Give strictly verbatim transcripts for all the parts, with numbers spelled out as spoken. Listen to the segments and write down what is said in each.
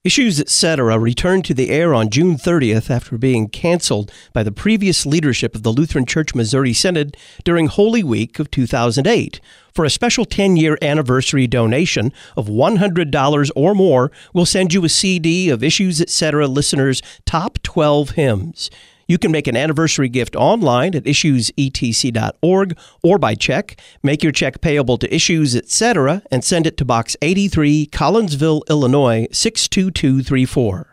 Issues, et cetera returned to the air on June thirtieth after being canceled by the previous leadership of the Lutheran Church Missouri Synod during Holy Week of two thousand eight. For a special ten-year anniversary donation of one hundred dollars or more, we'll send you a C D of Issues, et cetera listeners' top twelve hymns. You can make an anniversary gift online at issues e t c dot org or by check. Make your check payable to Issues, et cetera and send it to Box eighty-three, Collinsville, Illinois, six two two three four.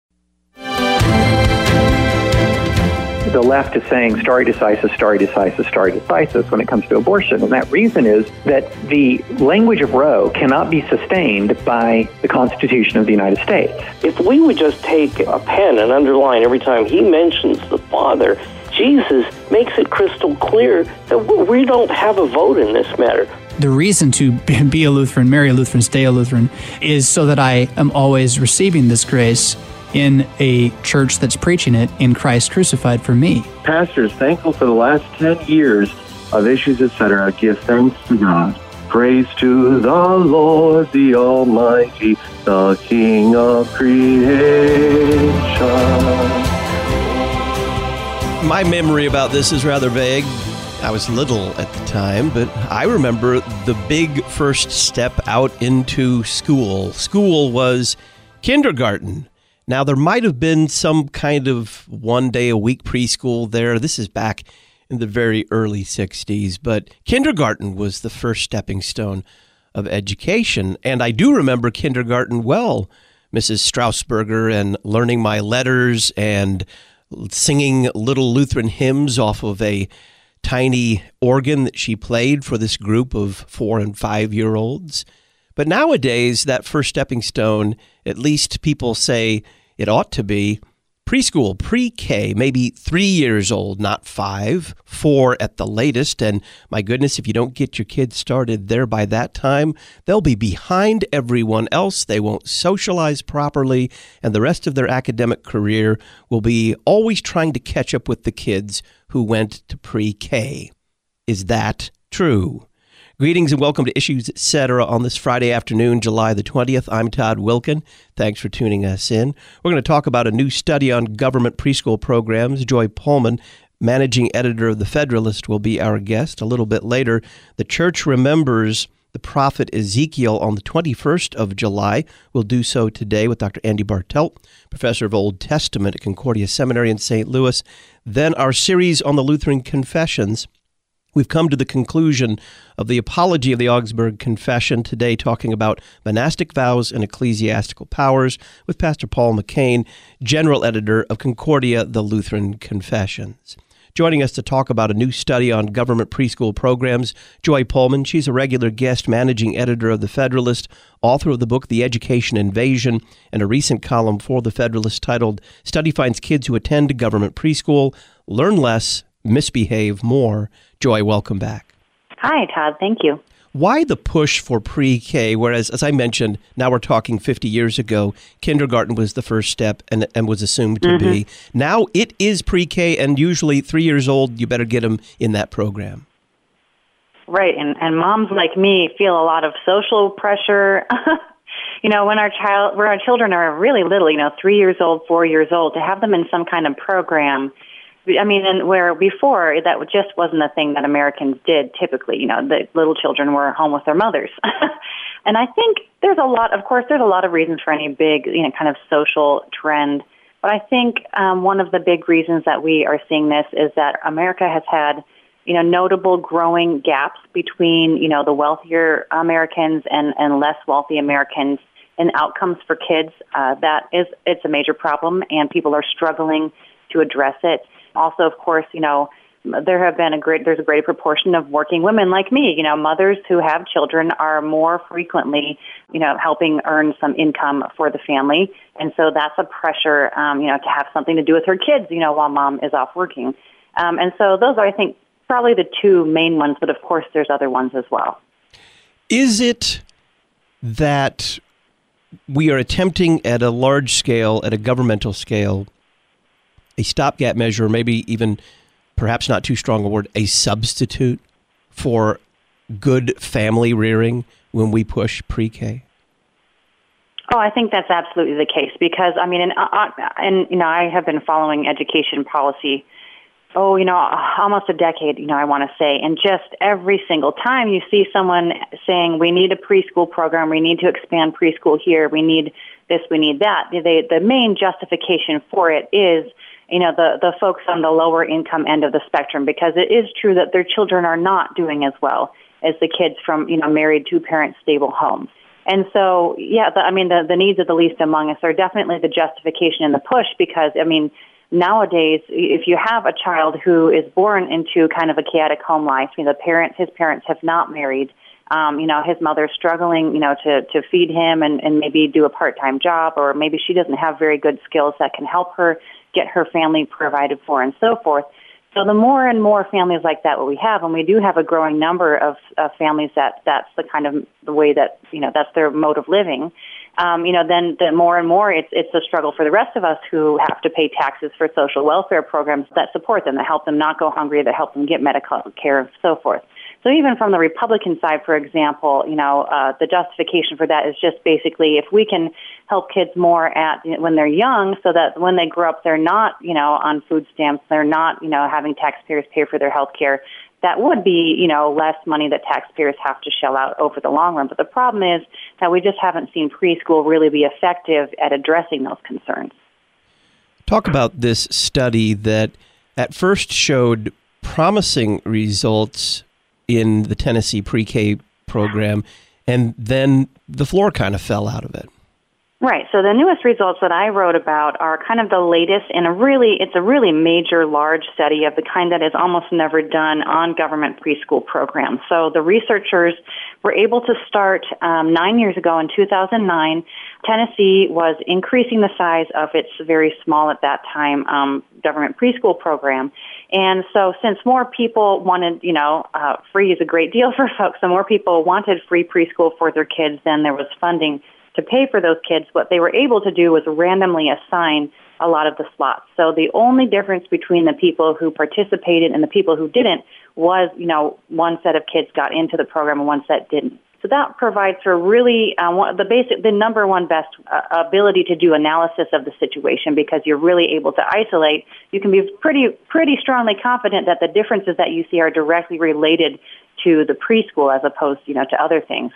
The left is saying stare decisis, stare decisis, stare decisis when it comes to abortion. And that reason is that the language of Roe cannot be sustained by the Constitution of the United States. If we would just take a pen and underline every time he mentions the Father, Jesus makes it crystal clear that we don't have a vote in this matter. The reason to be a Lutheran, marry a Lutheran, stay a Lutheran, is so that I am always receiving this grace in a church that's preaching it in Christ crucified for me. Pastors, thankful for the last ten years of Issues, et cetera, give thanks to God. Praise to the Lord, the Almighty, the King of creation. My memory about this is rather vague. I was little at the time, but I remember the big first step out into school. School was kindergarten. Now, there might have been some kind of one-day-a-week preschool there. This is back in the very early sixties, but kindergarten was the first stepping stone of education. And I do remember kindergarten well, Missus Strausberger, and learning my letters and singing little Lutheran hymns off of a tiny organ that she played for this group of four- and five-year-olds. But nowadays, that first stepping stone, at least people say, it ought to be preschool, pre-K, maybe three years old, not five, four at the latest. And my goodness, if you don't get your kids started there by that time, they'll be behind everyone else. They won't socialize properly, and the rest of their academic career will be always trying to catch up with the kids who went to pre-K. Is that true? Greetings and welcome to Issues, et cetera on this Friday afternoon, July the twentieth. I'm Todd Wilken. Thanks for tuning us in. We're going to talk about a new study on government preschool programs. Joy Pullman, managing editor of The Federalist, will be our guest a little bit later. The church remembers the prophet Ezekiel on the twenty-first of July. We'll do so today with Doctor Andy Bartelt, professor of Old Testament at Concordia Seminary in Saint Louis. Then our series on the Lutheran Confessions. We've come to the conclusion of the Apology of the Augsburg Confession today, talking about monastic vows and ecclesiastical powers with Pastor Paul McCain, general editor of Concordia, the Lutheran Confessions. Joining us to talk about a new study on government preschool programs, Joy Pullman. She's a regular guest, managing editor of The Federalist, author of the book The Education Invasion, and a recent column for The Federalist titled Study Finds Kids Who Attend Government Preschool Learn Less, Misbehave More. Joy, welcome back. Hi, Todd. Thank you. Why the push for pre-K, whereas, as I mentioned, now we're talking fifty years ago, kindergarten was the first step and, and was assumed to mm-hmm. be. Now it is pre-K, and usually three years old, you better get them in that program. Right, and, and moms like me feel a lot of social pressure. You know, when our child, when our children are really little, you know, three years old, four years old, to have them in some kind of program. I mean, and where before that just wasn't a thing that Americans did typically, you know, the little children were home with their mothers. And I think there's a lot, of course, there's a lot of reasons for any big, you know, kind of social trend. But I think um, one of the big reasons that we are seeing this is that America has had, you know, notable growing gaps between, you know, the wealthier Americans and, and less wealthy Americans in outcomes for kids. Uh, that is, it's a major problem, and people are struggling to address it. Also, of course, you know, there have been a great, there's a great proportion of working women like me. You know, mothers who have children are more frequently, you know, helping earn some income for the family. And so that's a pressure, um, you know, to have something to do with her kids, you know, while mom is off working. Um, and so those are, I think, probably the two main ones, but of course there's other ones as well. Is it that we are attempting at a large scale, at a governmental scale, a stopgap measure, or maybe even, perhaps not too strong a word, a substitute for good family rearing when we push pre-K? Oh, I think that's absolutely the case because, I mean, and, uh, and you know, I have been following education policy, oh, you know, almost a decade, you know, I want to say, and just every single time you see someone saying, we need a preschool program, we need to expand preschool here, we need this, we need that, they, the main justification for it is, you know, the, the folks on the lower income end of the spectrum, because it is true that their children are not doing as well as the kids from, you know, married, two-parent, stable homes. And so, yeah, the, I mean, the, the needs of the least among us are definitely the justification and the push because, I mean, nowadays, if you have a child who is born into kind of a chaotic home life, you know, the parents, his parents have not married, um, you know, his mother's struggling, you know, to, to feed him and, and maybe do a part-time job, or maybe she doesn't have very good skills that can help her get her family provided for and so forth. So the more and more families like that what we have, and we do have a growing number of uh, families that that's the kind of the way that, you know, that's their mode of living, um, you know, then the more and more it's it's a struggle for the rest of us who have to pay taxes for social welfare programs that support them, that help them not go hungry, that help them get medical care and so forth. So even from the Republican side, for example, you know, uh, the justification for that is just basically if we can help kids more at you know, when they're young so that when they grow up, they're not, you know, on food stamps, they're not, you know, having taxpayers pay for their health care. That would be, you know, less money that taxpayers have to shell out over the long run. But the problem is that we just haven't seen preschool really be effective at addressing those concerns. Talk about this study that at first showed promising results in the Tennessee pre-K program, and then the floor kind of fell out of it. Right. So the newest results that I wrote about are kind of the latest in a really, it's a really major, large study of the kind that is almost never done on government preschool programs. So the researchers were able to start um, nine years ago in two thousand nine. Tennessee was increasing the size of its very small at that time um, government preschool program. And so since more people wanted, you know, uh, free is a great deal for folks, so more people wanted free preschool for their kids than there was funding to pay for those kids, what they were able to do was randomly assign a lot of the slots. So the only difference between the people who participated and the people who didn't was, you know, one set of kids got into the program and one set didn't. So that provides for really uh, one, the basic, the number one best uh, ability to do analysis of the situation because you're really able to isolate. You can be pretty, pretty strongly confident that the differences that you see are directly related to the preschool as opposed, you know, to other things.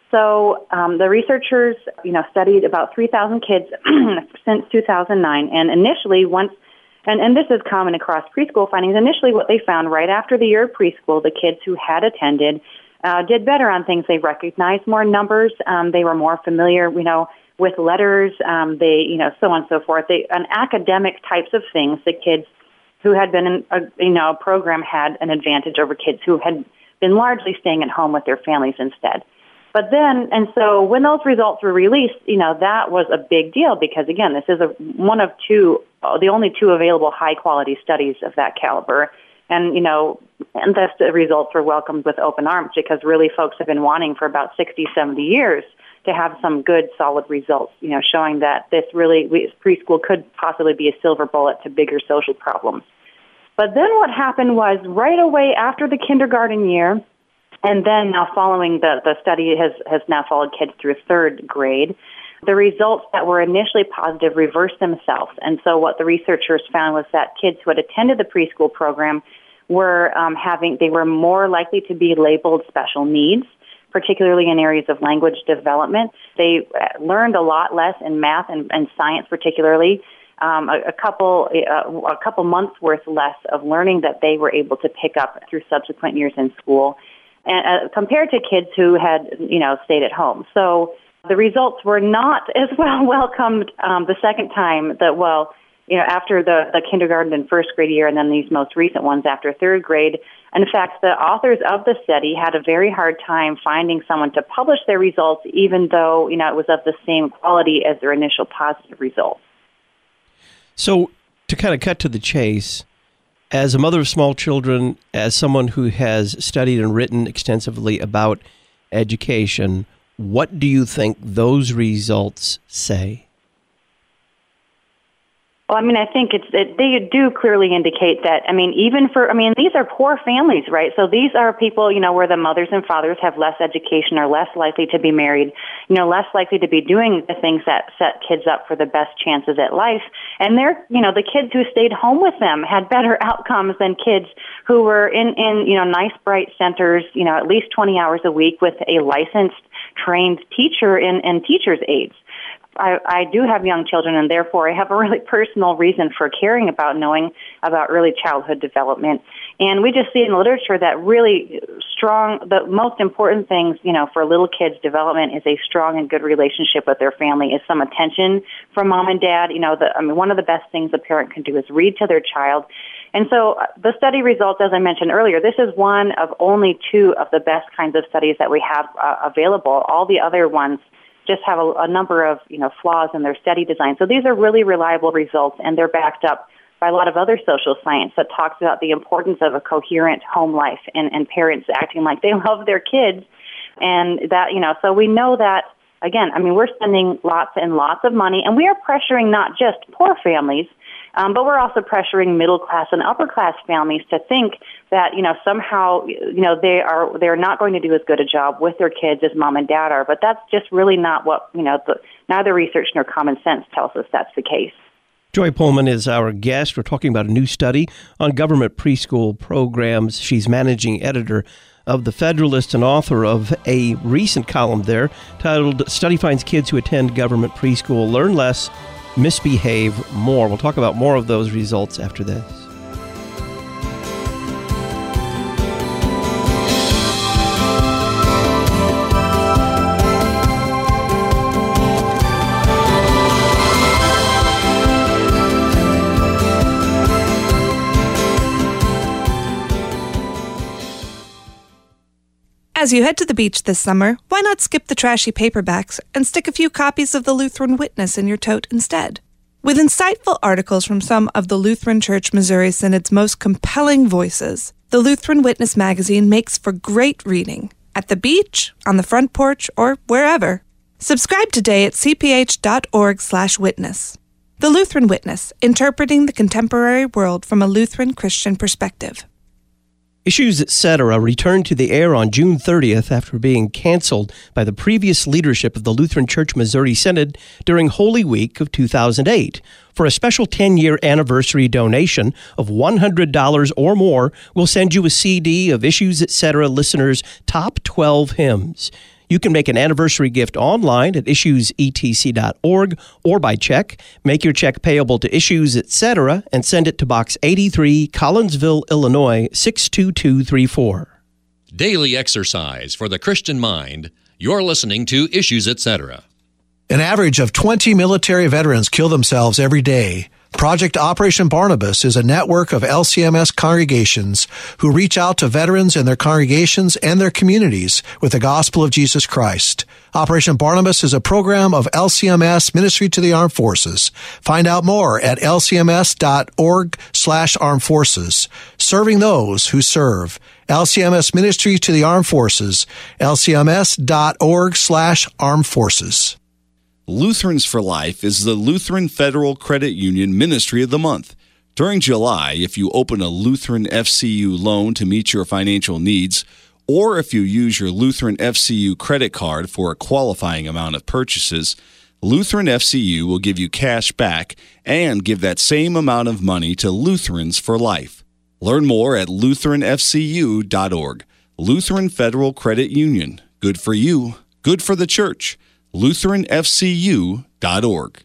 So um, the researchers, you know, studied about three thousand kids since two thousand nine, and initially once, and, and this is common across preschool findings, initially what they found right after the year of preschool, the kids who had attended uh, did better on things. They recognized more numbers. Um, they were more familiar, you know, with letters. Um, they, you know, so on and so forth. They, on academic types of things, the kids who had been in a, you know, a program had an advantage over kids who had been largely staying at home with their families instead. But then, and so when those results were released, you know, that was a big deal because, again, this is a, one of two, uh, the only two available high-quality studies of that caliber. And, you know, and thus the results were welcomed with open arms because really folks have been wanting for about sixty, seventy years to have some good, solid results, you know, showing that this really, we, preschool could possibly be a silver bullet to bigger social problems. But then what happened was right away after the kindergarten year, and then now following the, the study has, has now followed kids through third grade, the results that were initially positive reversed themselves. And so what the researchers found was that kids who had attended the preschool program were um, having, they were more likely to be labeled special needs, particularly in areas of language development. They learned a lot less in math and, and science particularly. Um, a, a couple uh, a couple months worth less of learning that they were able to pick up through subsequent years in school. And, uh, compared to kids who had, you know, stayed at home. So the results were not as well welcomed um, the second time that, well, you know, after the, the kindergarten and first grade year and then these most recent ones after third grade. In fact, the authors of the study had a very hard time finding someone to publish their results, even though, you know, it was of the same quality as their initial positive results. So to kind of cut to the chase, as a mother of small children, as someone who has studied and written extensively about education, what do you think those results say? Well, I mean, I think it's it, they do clearly indicate that, I mean, even for, I mean, these are poor families, right? So these are people, you know, where the mothers and fathers have less education, are less likely to be married, you know, less likely to be doing the things that set kids up for the best chances at life. And they're, you know, the kids who stayed home with them had better outcomes than kids who were in, in, you know, nice, bright centers, you know, at least twenty hours a week with a licensed, trained teacher and, and teacher's aides. I, I do have young children, and therefore I have a really personal reason for caring about knowing about early childhood development. And we just see in the literature that really strong, the most important things, you know, for little kids' development is a strong and good relationship with their family, is some attention from mom and dad. You know, the, I mean, one of the best things a parent can do is read to their child. And so the study results, as I mentioned earlier, this is one of only two of the best kinds of studies that we have uh, available. All the other ones just have a, a number of, you know, flaws in their study design. So these are really reliable results, and they're backed up by a lot of other social science that talks about the importance of a coherent home life and, and parents acting like they love their kids. And that, you know, so we know that, again, I mean, we're spending lots and lots of money, and we are pressuring not just poor families, Um, but we're also pressuring middle class and upper class families to think that, you know, somehow, you know, they are, they're not going to do as good a job with their kids as mom and dad are. But that's just really not what, you know, the, neither research nor common sense tells us that's the case. Joy Pullman is our guest. We're talking about a new study on government preschool programs. She's managing editor of The Federalist and author of a recent column there titled Study Finds Kids Who Attend Government Preschool Learn Less, Misbehave More. We'll talk about more of those results after this. As you head to the beach this summer, why not skip the trashy paperbacks and stick a few copies of the Lutheran Witness in your tote instead? With insightful articles from some of the Lutheran Church Missouri Synod's most compelling voices, the Lutheran Witness magazine makes for great reading at the beach, on the front porch, or wherever. Subscribe today at c p h dot org slash witness. The Lutheran Witness, interpreting the contemporary world from a Lutheran Christian perspective. Issues, et cetera returned to the air on June thirtieth after being canceled by the previous leadership of the Lutheran Church Missouri Synod during Holy Week of two thousand eight. For a special ten-year anniversary donation of one hundred dollars or more, we'll send you a C D of Issues, et cetera listeners' top twelve hymns. You can make an anniversary gift online at issues e t c dot org or by check. Make your check payable to Issues, et cetera, and send it to Box eighty-three, Collinsville, Illinois, six two two three four. Daily exercise for the Christian mind. You're listening to Issues, et cetera. An average of twenty military veterans kill themselves every day. Project Operation Barnabas is a network of L C M S congregations who reach out to veterans in their congregations and their communities with the gospel of Jesus Christ. Operation Barnabas is a program of L C M S Ministry to the Armed Forces. Find out more at l c m s dot org slash armed forces. Serving those who serve. L C M S Ministry to the Armed Forces. l c m s dot org slash armed forces. Lutherans for Life is the Lutheran Federal Credit Union Ministry of the Month. During July, if you open a Lutheran F C U loan to meet your financial needs, or if you use your Lutheran F C U credit card for a qualifying amount of purchases, Lutheran F C U will give you cash back and give that same amount of money to Lutherans for Life. Learn more at lutheran f c u dot org. Lutheran Federal Credit Union. Good for you. Good for the church. lutheran f c u dot org.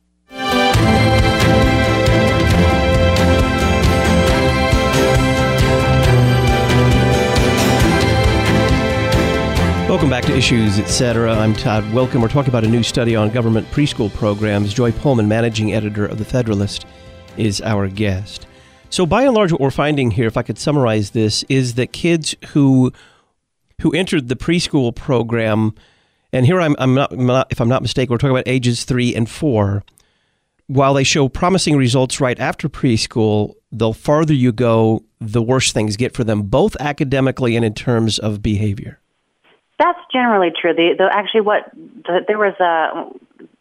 Welcome back to Issues, et cetera. I'm Todd Wilken. We're talking about a new study on government preschool programs. Joy Pullman, managing editor of The Federalist, is our guest. So by and large, what we're finding here, if I could summarize this, is that kids who who entered the preschool program, and here I'm, I'm, not, I'm not, if I'm not mistaken, we're talking about ages three and four, while they show promising results right after preschool, the farther you go, the worse things get for them, both academically and in terms of behavior. That's generally true. The, the actually, what the, there was a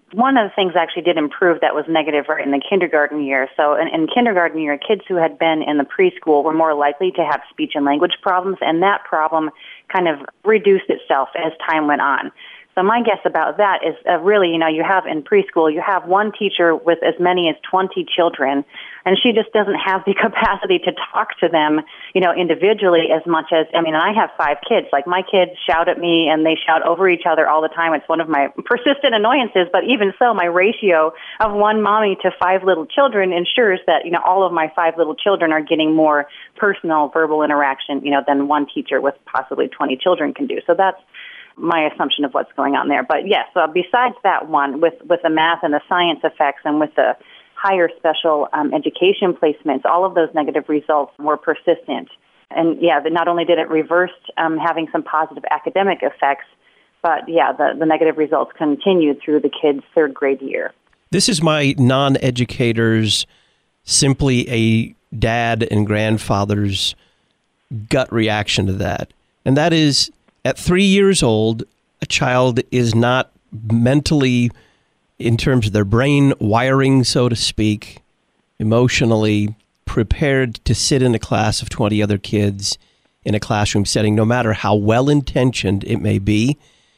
one of the things actually did improve that was negative right in the kindergarten year. So in, in kindergarten year, kids who had been in the preschool were more likely to have speech and language problems, and that problem kind of reduced itself as time went on. So my guess about that is uh, really, you know, you have in preschool, you have one teacher with as many as twenty children, and she just doesn't have the capacity to talk to them, you know, individually as much as, I mean, I have five kids. Like, my kids shout at me and they shout over each other all the time. It's one of my persistent annoyances, but even so, my ratio of one mommy to five little children ensures that, you know, all of my five little children are getting more personal verbal interaction, you know, than one teacher with possibly twenty children can do. So that's my assumption of what's going on there. But yes, so besides that one, with, with the math and the science effects and with the higher special um, education placements, all of those negative results were persistent. And yeah, not only did it reverse um, having some positive academic effects, but yeah, the, the negative results continued through the kids' third grade year. This is my non-educator's, simply a dad and grandfather's gut reaction to that. And that is, at three years old, a child is not mentally, in terms of their brain wiring, so to speak, emotionally prepared to sit in a class of twenty other kids in a classroom setting, no matter how well-intentioned it may be.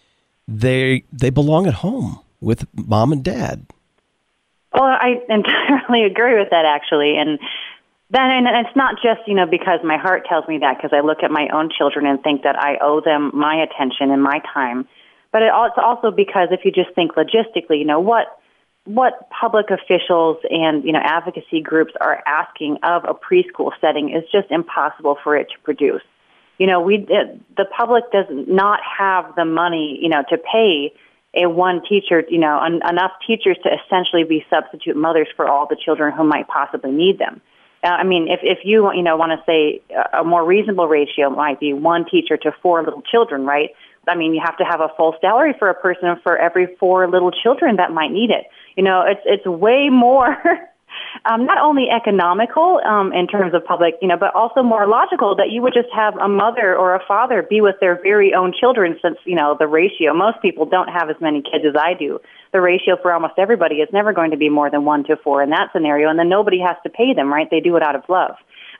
They they belong at home with mom and dad. Well, I entirely agree with that, actually. And then, and it's not just, you know, because my heart tells me that, because I look at my own children and think that I owe them my attention and my time. But it's also because if you just think logistically, you know, what what public officials and, you know, advocacy groups are asking of a preschool setting is just impossible for it to produce. You know, we the public does not have the money, you know, to pay a one teacher, you know, en- enough teachers to essentially be substitute mothers for all the children who might possibly need them. Uh, I mean, if, if you, you know, want to say a more reasonable ratio might be one teacher to four little children, right? I mean, you have to have a full salary for a person for every four little children that might need it. You know, it's it's way more, um, not only economical um, in terms of public, you know, but also more logical that you would just have a mother or a father be with their very own children, since, you know, the ratio, most people don't have as many kids as I do. The ratio for almost everybody is never going to be more than one to four in that scenario, and then nobody has to pay them, right? They do it out of love.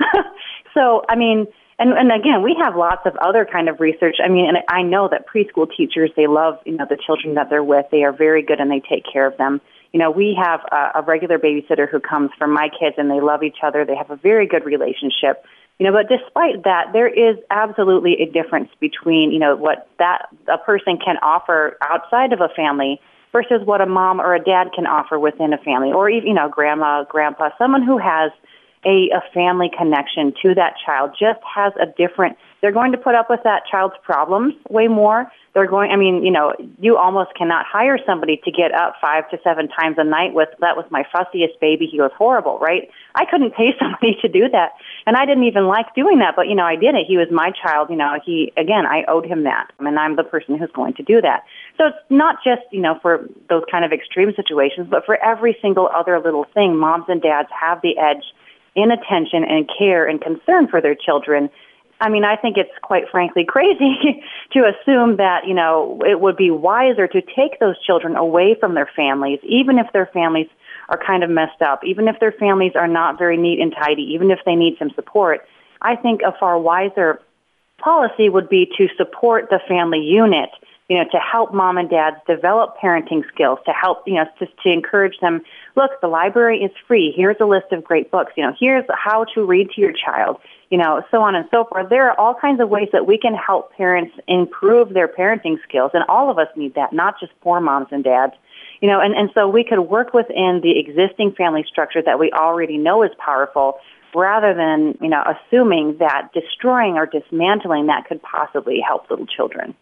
So, I mean, and, and again, we have lots of other kind of research. I mean, and I know that preschool teachers, they love, you know, the children that they're with. They are very good and they take care of them. You know, we have a, a regular babysitter who comes from my kids, and they love each other. They have a very good relationship. You know, but despite that, there is absolutely a difference between, you know, what that a person can offer outside of a family versus what a mom or a dad can offer within a family, or even, you know, grandma, grandpa, someone who has a, a family connection to that child just has a different, they're going to put up with that child's problems way more. They're going, I mean, you know, you almost cannot hire somebody to get up five to seven times a night with, that was my fussiest baby, he was horrible, right? I couldn't pay somebody to do that. And I didn't even like doing that, but, you know, I did it. He was my child, you know, he, again, I owed him that, and I'm the person who's going to do that. So it's not just, you know, for those kind of extreme situations, but for every single other little thing, moms and dads have the edge in attention and care and concern for their children. I mean, I think it's quite frankly crazy to assume that, you know, it would be wiser to take those children away from their families, even if their families are kind of messed up, even if their families are not very neat and tidy, even if they need some support. I think a far wiser policy would be to support the family unit, you know, to help mom and dads develop parenting skills, to help, you know, just to encourage them, look, the library is free. Here's a list of great books. You know, here's how to read to your child, you know, so on and so forth. There are all kinds of ways that we can help parents improve their parenting skills, and all of us need that, not just poor moms and dads. You know, and, and so we could work within the existing family structure that we already know is powerful, rather than, you know, assuming that destroying or dismantling that could possibly help little children.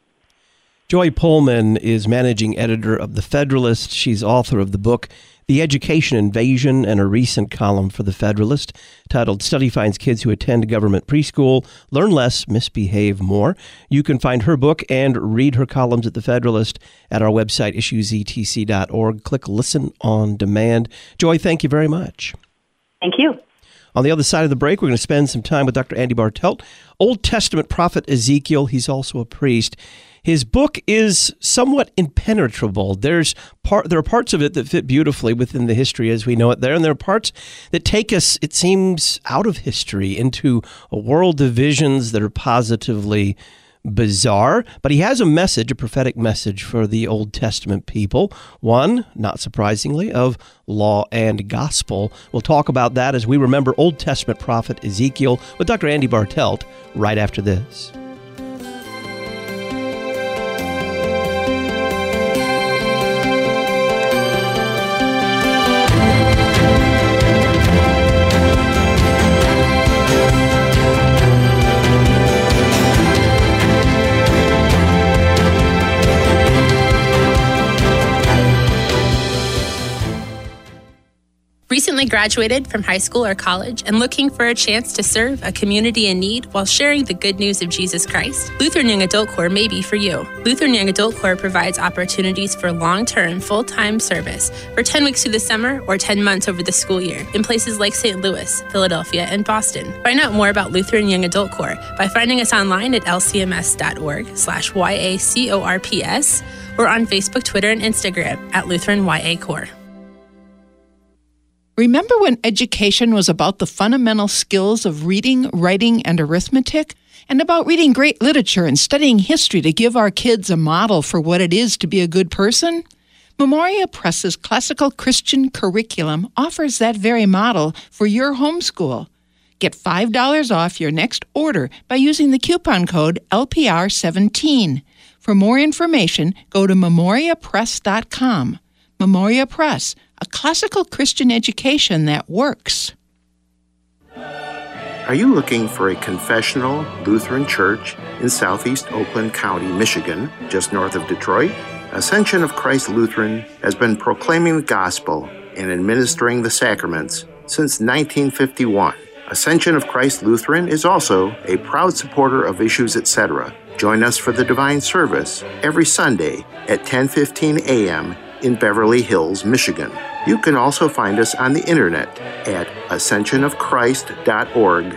Joy Pullman is managing editor of The Federalist. She's author of the book, The Education Invasion, and a recent column for The Federalist titled Study Finds Kids Who Attend Government Preschool Learn Less, Misbehave More. You can find her book and read her columns at The Federalist at our website, issues e t c dot org. Click Listen on Demand. Joy, thank you very much. Thank you. On the other side of the break, we're going to spend some time with Doctor Andy Bartelt, Old Testament prophet Ezekiel. He's also a priest. His book is somewhat impenetrable. There's part, there are parts of it that fit beautifully within the history as we know it there, and there are parts that take us, it seems, out of history into a world of visions that are positively bizarre. But he has a message, a prophetic message for the Old Testament people. One, not surprisingly, of law and gospel. We'll talk about that as we remember Old Testament prophet Ezekiel with Doctor Andy Bartelt right after this. Recently graduated from high school or college and looking for a chance to serve a community in need while sharing the good news of Jesus Christ? Lutheran Young Adult Corps may be for you. Lutheran Young Adult Corps provides opportunities for long-term, full-time service for ten weeks through the summer or ten months over the school year in places like Saint Louis, Philadelphia, and Boston. Find out more about Lutheran Young Adult Corps by finding us online at lcms.org slash YACORPS or on Facebook, Twitter, and Instagram at Lutheran Y A Corps. Remember when education was about the fundamental skills of reading, writing, and arithmetic? And about reading great literature and studying history to give our kids a model for what it is to be a good person? Memoria Press's classical Christian curriculum offers that very model for your homeschool. Get five dollars off your next order by using the coupon code L P R seventeen. For more information, go to memoria press dot com. Memoria Press, a classical Christian education that works. Are you looking for a confessional Lutheran church in southeast Oakland County, Michigan, just north of Detroit? Ascension of Christ Lutheran has been proclaiming the gospel and administering the sacraments since nineteen fifty-one. Ascension of Christ Lutheran is also a proud supporter of Issues Etc. Join us for the Divine Service every Sunday at ten fifteen a.m. in Beverly Hills, Michigan. You can also find us on the internet at ascension of christ dot org.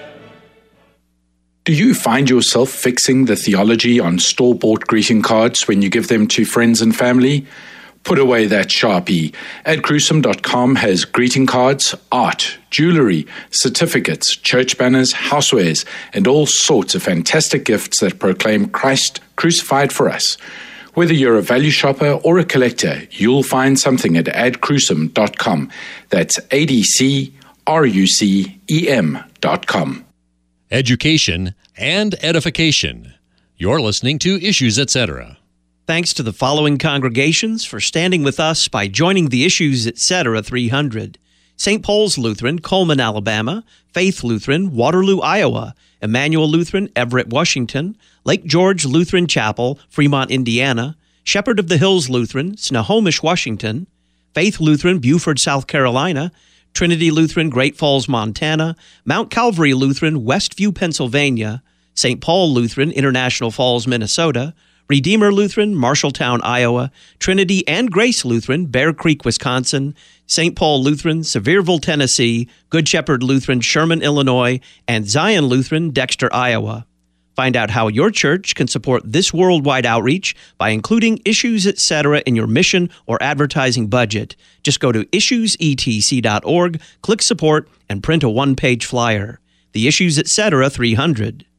Do you find yourself fixing the theology on store-bought greeting cards when you give them to friends and family? Put away that Sharpie. Ed Crusom dot com has greeting cards, art, jewelry, certificates, church banners, housewares, and all sorts of fantastic gifts that proclaim Christ crucified for us. Whether you're a value shopper or a collector, you'll find something at ad crusom dot com. That's A D C R U C E M dot com. Education and edification. You're listening to Issues Etc. Thanks to the following congregations for standing with us by joining the Issues Etc. three hundred. Saint Paul's Lutheran, Coleman, Alabama; Faith Lutheran, Waterloo, Iowa; Emmanuel Lutheran, Everett, Washington; Lake George Lutheran Chapel, Fremont, Indiana; Shepherd of the Hills Lutheran, Snohomish, Washington; Faith Lutheran, Beaufort, South Carolina; Trinity Lutheran, Great Falls, Montana; Mount Calvary Lutheran, Westview, Pennsylvania; Saint Paul Lutheran, International Falls, Minnesota; Redeemer Lutheran, Marshalltown, Iowa; Trinity and Grace Lutheran, Bear Creek, Wisconsin; Saint Paul Lutheran, Sevierville, Tennessee; Good Shepherd Lutheran, Sherman, Illinois; and Zion Lutheran, Dexter, Iowa. Find out how your church can support this worldwide outreach by including Issues Etc. in your mission or advertising budget. Just go to issues e t c dot org, click Support, and print a one-page flyer. The Issues Etc. three hundred.